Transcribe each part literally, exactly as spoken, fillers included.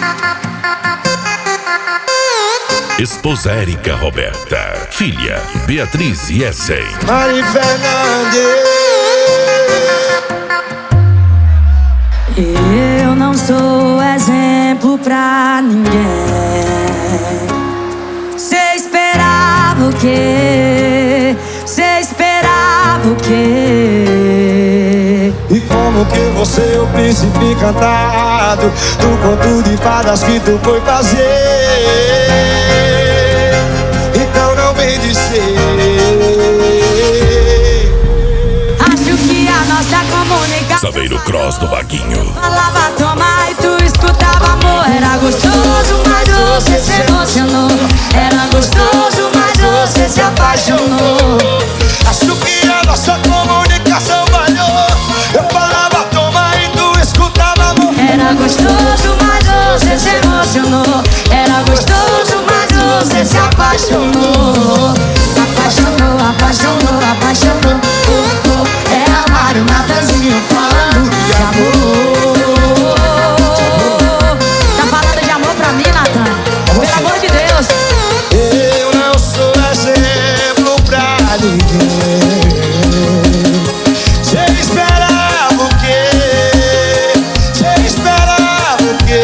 Esposa Érica Roberta, filha Beatriz Yessen, Mari Fernandes. Eu não sou exemplo pra ninguém. Cê esperava o quê? Cê esperava o quê? E como que você é o príncipe encantado do conto de fadas que tu foi fazer? Então não vem dizer. Acho que a nossa comunicação Saveiro Cross do Vaguinho. falava tomar e tu escutava amor. Era gostoso, mas você se emocionou. Era gostoso, mas você se apaixonou. Acho que a nossa comunicação falhou. Eu falava tomar e tu escutava amor. Era gostoso, mas você se emocionou. Era gostoso, mas você se apaixonou. Apaixonou, apaixonou, apaixonou. Oh, oh. É amar o Natanzinho falando de amor. Tá falando de amor pra mim, Natan? Pelo amor de Deus. Eu não sou exemplo pra ninguém. Cê esperava o quê? Cê esperava o quê?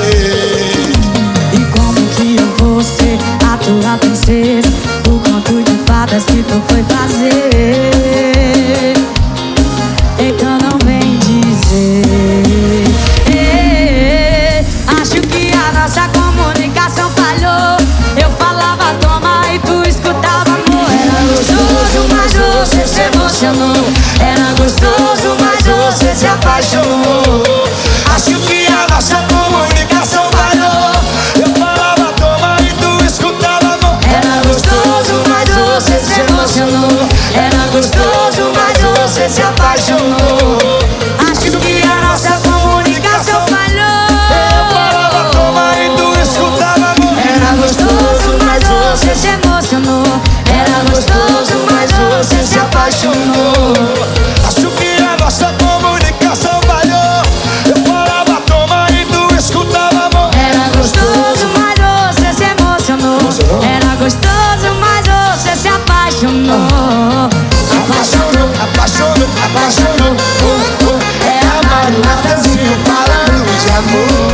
E como que eu vou ser a tua princesa? O conto de fadas que tu foi fazer. Então não vem dizer. Eh, Acho que a nossa comunicação falhou. Eu falava toma e tu escutava amor. Era gostoso, mas você se emocionou. Era gostoso, mas você se apaixonou. Acho que a nossa comunicação falhou. Eu falava tomar e tu escutava amor. Era gostoso, mas você se emocionou. Era gostoso, mas você se apaixonou. Acho que a nossa comunicação falhou. Eu falava tomar e tu escutava amor. Era gostoso, mas você se emocionou. Era gostoso, mas você se apaixonou. Acho que a nossa comunicação falhou. Eu falava tomar e tu escutava amor. Era gostoso, mas você se emocionou. Era gostoso, mas você se apaixonou. Apaixonou, apaixonou, apaixonou. Oh, oh. É amar o Natanzinho falando de amor.